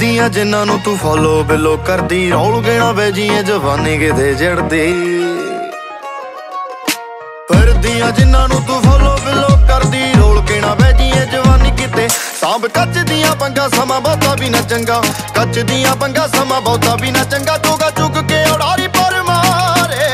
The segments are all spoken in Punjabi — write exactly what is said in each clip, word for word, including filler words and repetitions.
ਫਿਰਦੀਆਂ ਜਿਨ੍ਹਾਂ ਨੂੰ ਤੂੰ ਫੋਲੋ ਬਿਲੋ ਕਰਦੀ, ਰੌਲ ਗੇਣਾ ਵੇਜੀਏ ਜਵਾਨੀ ਕਿਤੇ ਜੜਦੀ। ਫਿਰਦੀਆਂ ਜਿਨ੍ਹਾਂ ਨੂੰ ਤੂੰ ਫੋਲੋ ਬਿਲੋ ਕਰਦੀ, ਰੌਲ ਗੇਣਾ ਵੇਜੀਏ ਜਵਾਨੀ ਕਿਤੇ। ਸਾਂਭ ਕੱਚ ਦੀਆਂ ਪੰਗਾ ਸਮਾਂ ਬਹੁਤਾ ਵੀ ਨਾ ਚੰਗਾ, ਕੱਚ ਦੀਆਂ ਪੰਗਾ ਸਮਾਂ ਬਹੁਤਾ ਵੀ ਨਾ ਚੰਗਾ। ਚੋਗਾ ਚੁੱਕ ਕੇ ਉਡਾਰੀ ਪਰ ਮਾਰੇ,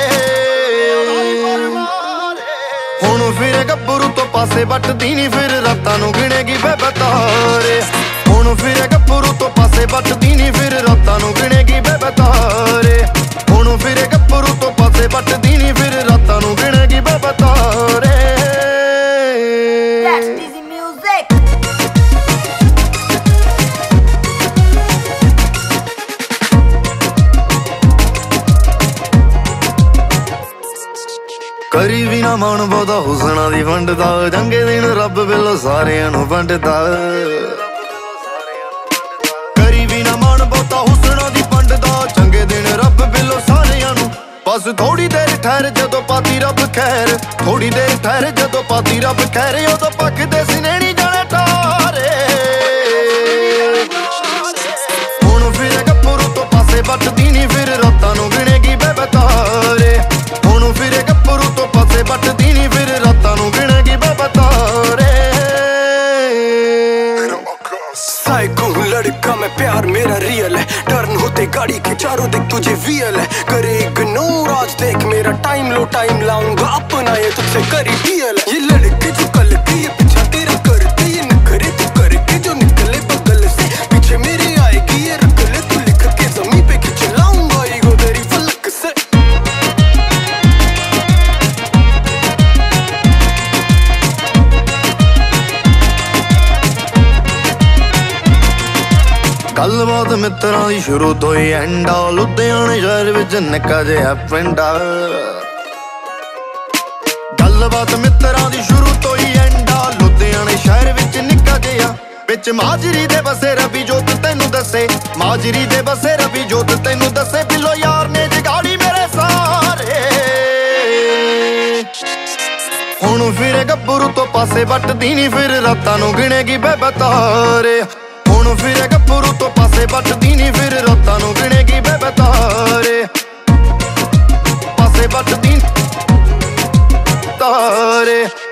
ਹੁਣ ਫਿਰੇ ਗੱਭਰੂ ਤੋਂ ਪਾਸੇ ਵੱਟਦੀ ਨੀ, ਫਿਰ ਰਾਤਾਂ ਨੂੰ ਗਿਣੇਗੀ ਬੇਬੇ ਤਾਰੇ। ਹੁਣ ਫਿਰੇ ਗੱਭਰੂ ਤੋਂ ਪਾਸੇ ਵੱਟਦੀ ਨੀ, ਫਿਰ ਰਾਤਾਂ ਨੂੰ ਗਿਣੇਗੀ ਬੇਬੇ ਤਾਰੇ। ਹੁਣ ਫਿਰੇ ਗੱਭਰੂ ਤੋਂ ਪਾਸੇ ਵੱਟਦੀ ਨੀ, ਫਿਰ ਰਾਤਾਂ ਨੂੰ ਗਿਣੇਗੀ ਬੇਬੇ ਤਾਰੇ। ਕਰੀ ਵੀ ਨਾ ਮਨ ਬਹੁਤਾ ਹੁਸਨਾਂ ਦੀ ਵੰਡਦਾ, ਚੰਗੇ ਦਿਨ ਰੱਬ ਵੱਲੋਂ ਸਾਰਿਆਂ ਨੂੰ ਵੰਡਦਾ। ਕਰੀ ਵੀ ਨਾ ਮਨ ਬਹੁਤਾ ਹੁਸਨਾਂ ਦੀ ਵੰਡਦਾ, ਚੰਗੇ ਦਿਨ ਰੱਬ ਵੱਲੋਂ ਸਾਰਿਆਂ ਨੂੰ। ਬਸ ਥੋੜੀ ਦੇਰ ਠਹਿਰ ਜਦੋਂ ਪਾਤੀ ਰੱਬ ਖੈਰ, ਥੋੜੀ ਦੇਰ ਠਹਿਰ ਜਦੋਂ ਪਾਤੀ ਰੱਬ ਖੈਰ। ਉਦੋਂ ਪੱਕਦੇ ਸੀ ਨੈਣੀ ਜਾਣੇ ਤਾਰੇ। ਹੁਣ ਫਿਰੇ ਗੱਭਰੂ ਤੋਂ ਪਾਸੇ ਵੱਟਦੀ ਨੀ, ਫਿਰ ਰਾਤਾਂ ਨੂੰ ਗਿਣੇਗੀ ਬੇਬੇ ਤਾਰੇ। ਹੁਣ ਫਿਰੇ ਗੱਭਰੂ ਤੋਂ ਪਾਸੇ ਵੱਟਦੀ ਨੀ, ਫਿਰ ਰਾਤਾਂ ਨੂੰ ਗਿਣੇਗੀ ਬੇਬੇ ਤਾਰੇ। साइको हूँ लड़का मैं, प्यार मेरा रियल है। टर्न होते गाड़ी के चारों दिख तुझे वीएल है। करे इग्नोर आज देख मेरा टाइम लो, टाइम लाऊंगा अपना ये तुझसे करी डीएल है। ये लड़के जो कल के ये पीछा तेरा करते, ये नखरे तू करके जो निकले बगल से पीछे मेरे आएगी ये रख ले तू लिख के जमीन पे खिंच लाऊंगा ईगो तेरी फलक से। ਗੱਲਬਾਤ ਮਿੱਤਰਾਂ ਦੀ ਸ਼ੁਰੂ ਤੋਂ ਹੀ ਐਂਡਾ, ਲੁਧਿਆਣੇ ਸ਼ਹਿਰ ਵਿੱਚ ਨਿੱਕਾ ਜਿਹਾ ਪਿੰਡ ਆ। ਗੱਲਬਾਤ ਮਿੱਤਰਾਂ ਦੀ ਸ਼ੁਰੂ ਤੋਂ ਹੀ ਐਂਡਾ, ਲੁਧਿਆਣੇ ਸ਼ਹਿਰ ਵਿੱਚ ਨਿੱਕਾ ਜਿਹਾ। ਵਿੱਚ ਮਾਜਰੀ ਦੇ ਬਸੇ ਰਵੀ ਜੋਤ ਤੈਨੂੰ ਦੱਸੇ, ਮਾਜਰੀ ਦੇ ਬਸੇ ਰਵੀ ਜੋਤ ਤੈਨੂੰ ਦੱਸੇ। ਬਿੱਲੋ ਯਾਰ ਨੇ ਜਗਾੜੀ ਮੇਰੇ ਸਾਰੇ। ਹੁਣ ਫਿਰੇ ਗੱਭਰੂ ਤੋਂ ਪਾਸੇ ਵੱਟਦੀ ਨੀ, ਫਿਰ ਰਾਤਾਂ ਨੂੰ ਗਿਣੇਗੀ ਬੇਬੇ ਤਾਰੇ। ਹੁਣ ਫਿਰੇ ਗੱਭਰੂ ਤੋਂ ਪਾਸੇ ਵੱਟਦੀ ਨੀ, ਫਿਰ ਰਾਤਾਂ ਨੂੰ ਗਿਣੇਗੀ ਬੇਬੇ ਤਾਰੇ। ਪਾਸੇ ਵੱਟਦੀ ਤਾਰੇ।